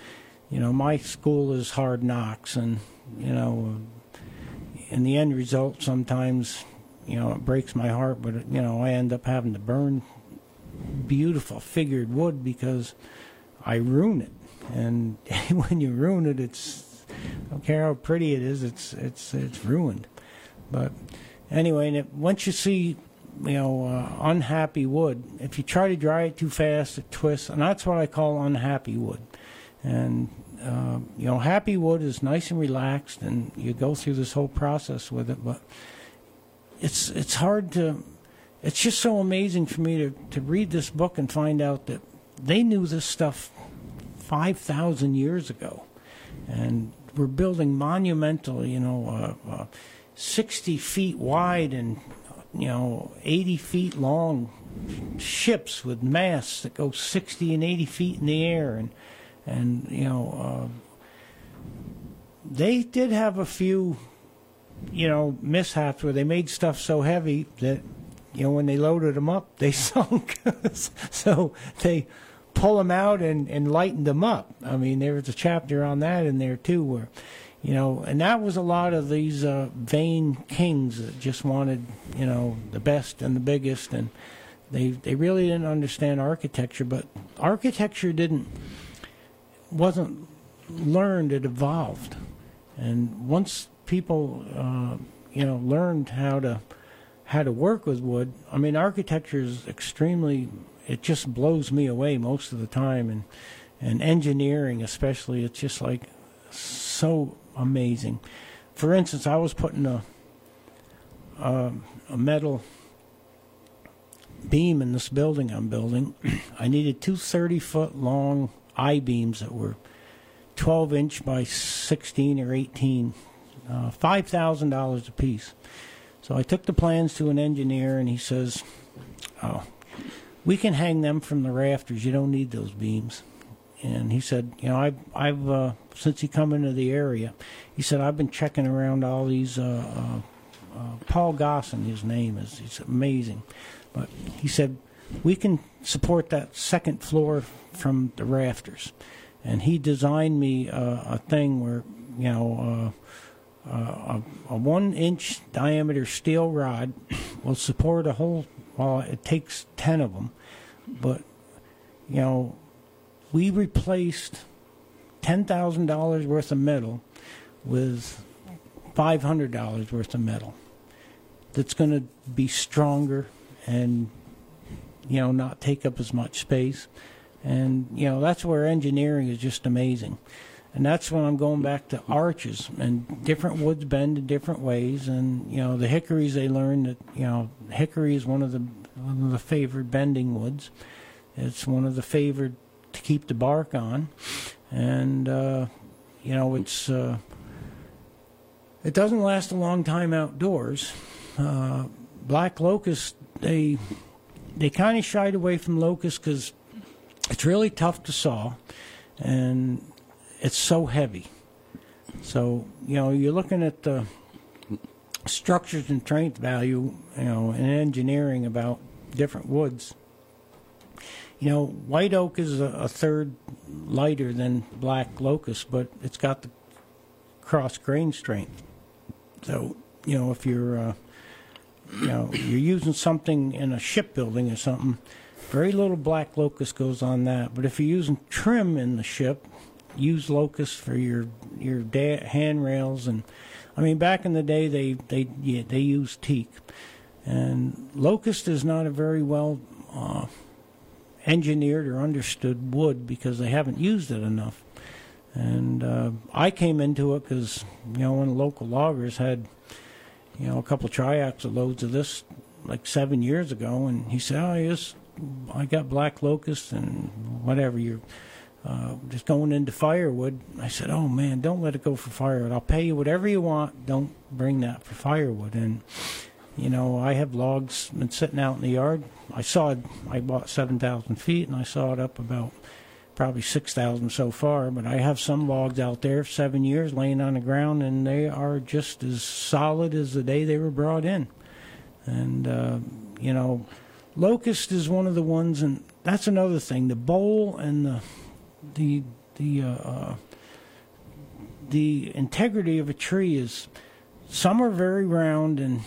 you know, my school is hard knocks, and, you know, in the end result, sometimes, you know, it breaks my heart, but, you know, I end up having to burn beautiful figured wood because I ruin it. And when you ruin it, it's, I don't care how pretty it is, it's it's it's ruined. But anyway, and it, once you see, you know, uh, unhappy wood, if you try to dry it too fast, it twists, and that's what I call unhappy wood. And, uh, you know, happy wood is nice and relaxed, and you go through this whole process with it, but it's it's hard to, it's just so amazing for me to, to read this book and find out that they knew this stuff five thousand years ago. And we're building monumental, you know, uh, uh, sixty feet wide and, you know, eighty feet long ships with masts that go sixty and eighty feet in the air. And, and you know, uh, they did have a few, you know, mishaps where they made stuff so heavy that, you know, when they loaded them up, they sunk. So they pull them out and, and lighten them up. I mean, there was a chapter on that in there, too, where, you know, and that was a lot of these uh, vain kings that just wanted, you know, the best and the biggest, and they they really didn't understand architecture, but architecture didn't, wasn't learned, it evolved. And once people, uh, you know, learned how to, how to work with wood, I mean, architecture is extremely, it just blows me away most of the time, and and engineering especially, it's just like so amazing. For instance, I was putting a a, a metal beam in this building I'm building. I needed two thirty-foot long I-beams that were twelve inch by sixteen or eighteen, uh, five thousand dollars a piece. So I took the plans to an engineer, and he says, "Oh, we can hang them from the rafters. You don't need those beams." And he said, you know, I've, I've uh, since he come into the area, he said, I've been checking around all these, uh, uh, uh, Paul Gosson, his name is, he's amazing. But he said, we can support that second floor from the rafters. And he designed me uh, a thing where, you know, uh, uh, a, a one-inch diameter steel rod will support a whole, well, it takes ten of them. But, you know, we replaced ten thousand dollars worth of metal with five hundred dollars worth of metal that's going to be stronger and, you know, not take up as much space. And, you know, that's where engineering is just amazing. And that's when I'm going back to arches, and different woods bend in different ways. And, you know, the hickories, they learned that, you know, hickory is one of the one of the favored bending woods. It's one of the favored to keep the bark on. And, uh, you know, it's uh, it doesn't last a long time outdoors. Uh, black locust, they they kind of shied away from locust because it's really tough to saw, and it's so heavy. So, you know, you're looking at the structures and strength value, you know, in engineering about different woods. You know, white oak is a, a third lighter than black locust, but it's got the cross grain strength. So, you know, if you're, uh, you know, you're using something in a shipbuilding or something, very little black locust goes on that. But if you're using trim in the ship, use locust for your your da- handrails. And I mean, back in the day, they they yeah, they used teak, and locust is not a very well uh, engineered or understood wood because they haven't used it enough. And uh, I came into it because, you know, one of the local loggers had, you know, a couple triaxle loads of this like seven years ago, and he said, "Oh, yes, I got black locust and whatever, you're uh, just going into firewood." I said, "Oh, man, don't let it go for firewood. I'll pay you whatever you want. Don't bring that for firewood." And, you know, I have logs been sitting out in the yard. I sawed, I bought seven thousand feet, and I sawed up about probably six thousand so far. But I have some logs out there, seven years, laying on the ground, and they are just as solid as the day they were brought in. And, uh, you know, locust is one of the ones, and that's another thing. The bole and the the the uh, uh, the integrity of a tree is, some are very round, and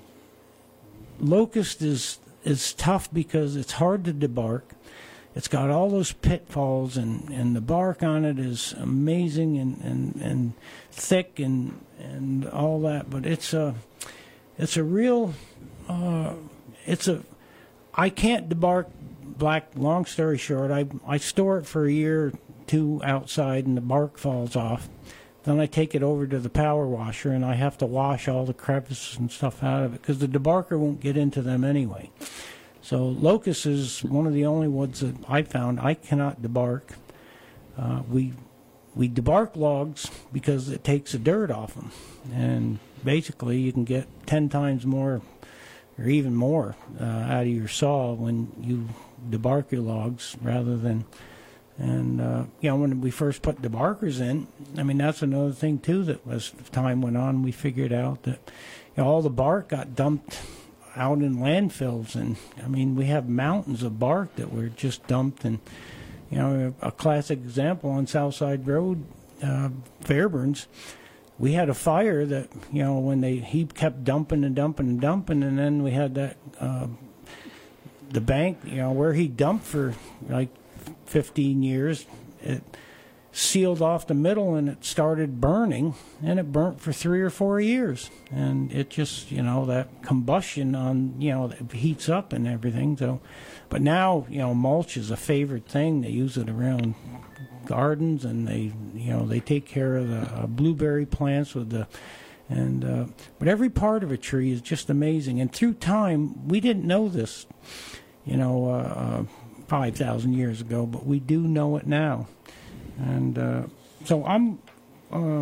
locust is is tough because it's hard to debark. It's got all those pitfalls, and, and the bark on it is amazing and, and, and thick and and all that. But it's a it's a real uh, it's a I can't debark black. Long story short, I I store it for a year or two outside, and the bark falls off. Then I take it over to the power washer, and I have to wash all the crevices and stuff out of it because the debarker won't get into them anyway. So locust is one of the only woods that I found I cannot debark. Uh, we we debark logs because it takes the dirt off them, and basically you can get ten times more, or even more, uh, out of your saw when you debark your logs rather than. And uh, you know, when we first put debarkers in, I mean that's another thing too. That as time went on, we figured out that you know, all the bark got dumped out in landfills, and I mean we have mountains of bark that were just dumped. And you know, a, a classic example on Southside Road, uh, Fairburns, we had a fire that you know when they he kept dumping and dumping and dumping, and then we had that uh, the bank, you know, where he dumped for like fifteen years, it sealed off the middle and it started burning, and it burnt for three or four years, and it just, you know, that combustion on, you know, it heats up and everything. So, but now, you know, mulch is a favorite thing. They use it around gardens, and they, you know, they take care of the uh, blueberry plants with the, and uh, but every part of a tree is just amazing. And through time, we didn't know this, you know, uh, uh, five thousand years ago, but we do know it now. And uh, so I'm uh,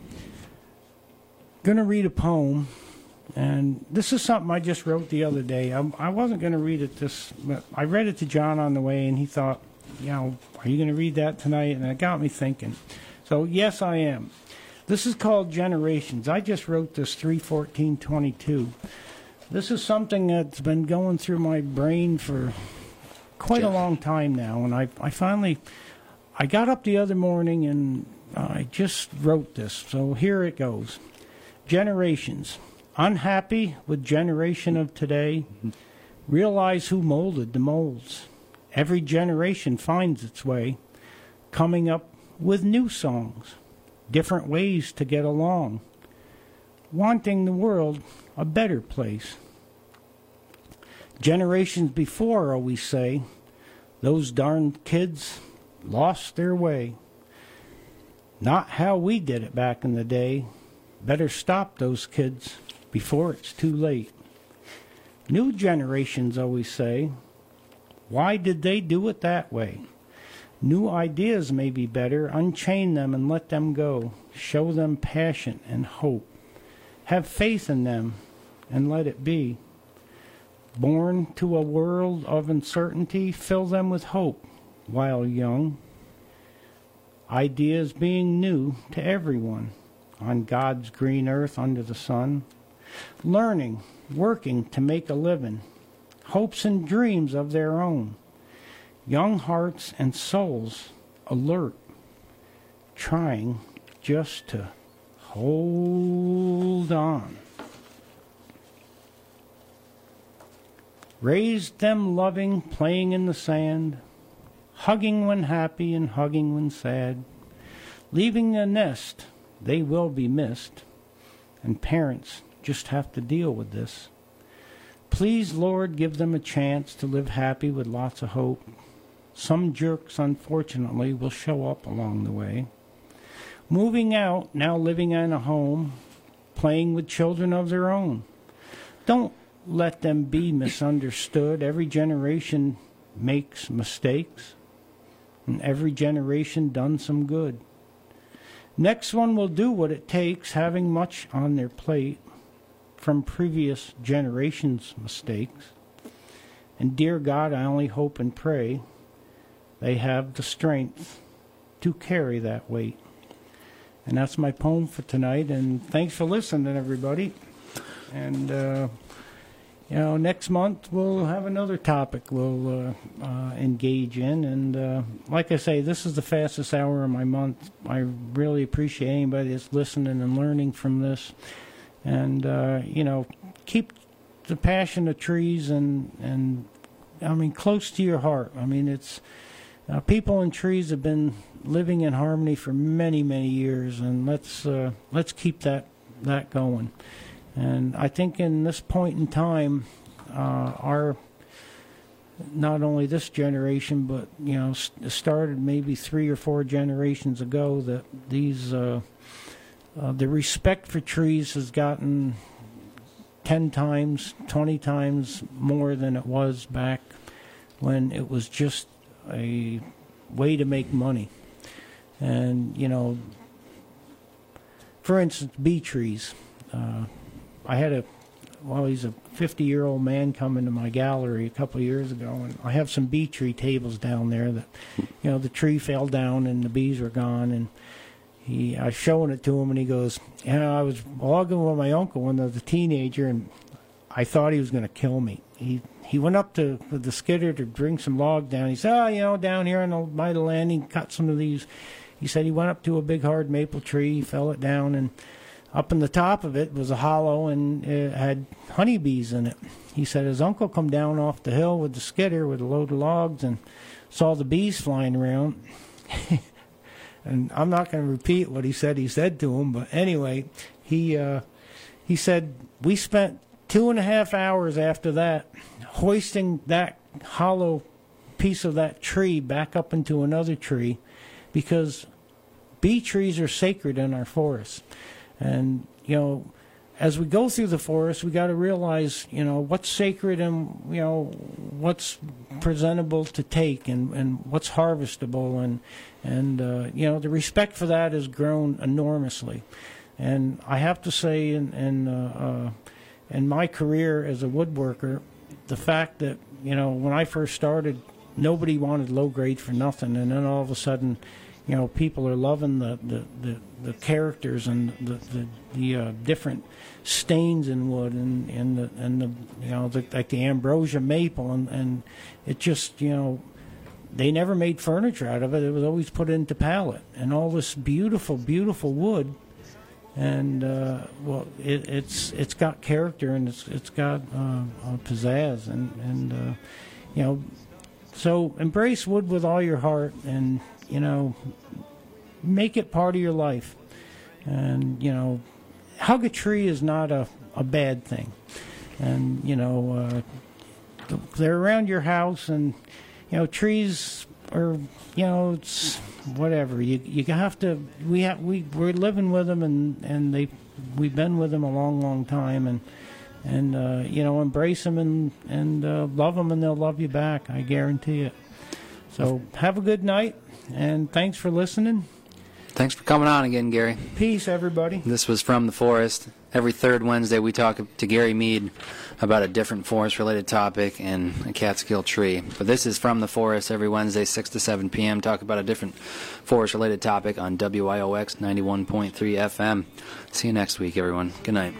going to read a poem, and this is something I just wrote the other day. I'm, I wasn't going to read it this, but I read it to John on the way, and he thought, you know, are you going to read that tonight? And it got me thinking. So yes, I am. This is called Generations. I just wrote this three fourteen twenty-two. This is something that's been going through my brain for quite a long time now, and I, I finally, I got up the other morning and I just wrote this, so here it goes. Generations. Unhappy with generation of today? Realize who molded the molds. Every generation finds its way, coming up with new songs, different ways to get along, wanting the world a better place. Generations before always say, those darn kids lost their way. Not how we did it back in the day. Better stop those kids before it's too late. New generations always say, why did they do it that way? New ideas may be better. Unchain them and let them go. Show them passion and hope. Have faith in them and let it be. Born to a world of uncertainty, fill them with hope while young. Ideas being new to everyone on God's green earth under the sun. Learning, working to make a living. Hopes and dreams of their own. Young hearts and souls alert. Trying just to hold on. Raised them loving, playing in the sand, hugging when happy and hugging when sad. Leaving the nest, they will be missed, and parents just have to deal with this. Please, Lord, give them a chance to live happy with lots of hope. Some jerks, unfortunately, will show up along the way. Moving out, now living in a home, playing with children of their own. Don't let them be misunderstood. Every generation makes mistakes, and every generation done some good. Next one will do what it takes, having much on their plate from previous generations' mistakes. And dear God, I only hope and pray they have the strength to carry that weight. And that's my poem for tonight, and thanks for listening, everybody. And uh you know, next month we'll have another topic we'll uh, uh, engage in. And uh, like I say, this is the fastest hour of my month. I really appreciate anybody that's listening and learning from this. And, uh, you know, keep the passion of trees and, and, I mean, close to your heart. I mean, it's, uh, people and trees have been living in harmony for many, many years, and let's, uh, let's keep that, that going. And I think in this point in time, uh, our, not only this generation, but, you know, st- started maybe three or four generations ago, that these, uh, uh, the respect for trees has gotten ten times, twenty times more than it was back when it was just a way to make money. And, you know, for instance, bee trees. Uh, I had a, well, he's a fifty-year-old man come into my gallery a couple of years ago, and I have some bee tree tables down there that, you know, the tree fell down and the bees were gone, and he, I was showing it to him, and he goes, you know, I was logging with my uncle when I was a teenager, and I thought he was going to kill me. He he went up to with the skidder to bring some logs down. He said, oh, you know, down here on the, by the landing, cut some of these. He said he went up to a big hard maple tree, fell it down, and up in the top of it was a hollow, and it had honeybees in it. He said his uncle come down off the hill with the skidder with a load of logs and saw the bees flying around. And I'm not going to repeat what he said he said to him, but anyway, he uh, he said we spent two and a half hours after that hoisting that hollow piece of that tree back up into another tree, because bee trees are sacred in our forests. And, you know, as we go through the forest, we got to realize, you know, what's sacred and, you know, what's presentable to take, and, and what's harvestable. And, and uh, you know, the respect for that has grown enormously. And I have to say, in, in, uh, uh, in my career as a woodworker, the fact that, you know, when I first started, nobody wanted low grade for nothing. And then all of a sudden, you know, people are loving the, the, the, the characters and the the, the uh, different stains in wood, and, and the and the you know the, like the ambrosia maple, and, and it just, you know, they never made furniture out of it. It was always put into pallet, and all this beautiful, beautiful wood, and uh, well, it, it's it's got character, and it's it's got uh, uh, pizzazz, and and uh, you know, so embrace wood with all your heart, and, you know, make it part of your life. And, you know, hug a tree is not a, a bad thing. And, you know, uh, they're around your house, and, you know, trees are, you know, it's whatever. You you have to, we have, we, we're living with them, and, and they, we've been with them a long, long time. And, and uh, you know, embrace them, and, and uh, love them, and they'll love you back. I guarantee it. So have a good night, and thanks for listening. Thanks for coming on again, Gary. Peace, everybody. This was From the Forest. Every third Wednesday, we talk to Gary Mead about a different forest-related topic and a Catskill tree. But this is From the Forest every Wednesday, six to seven p.m. Talk about a different forest-related topic on W I O X ninety-one point three F M. See you next week, everyone. Good night.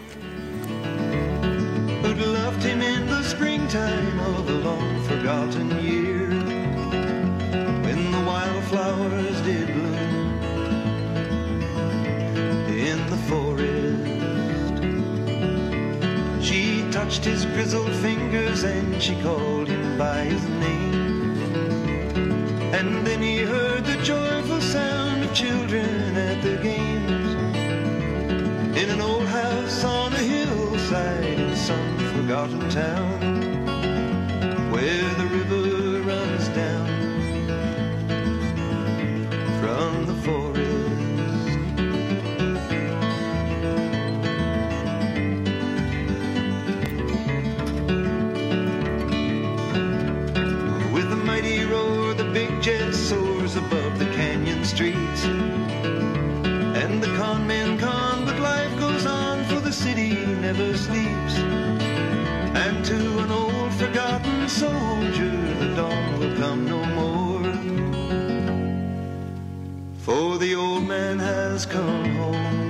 Who'd loved him in the springtime of a long-forgotten year, when the wildflowers did bloom in the forest. She touched his grizzled fingers and she called him by his name, and then he heard the joyful sound of children at their games, in an old house on a hillside in some forgotten town, where the river runs down from the forest. With a mighty roar, the big jet soars above the canyon streets, and the con men con, but life goes on, for the city never sleeps. And to an old forgotten soldier, the dawn will come no more, for the old man has come home.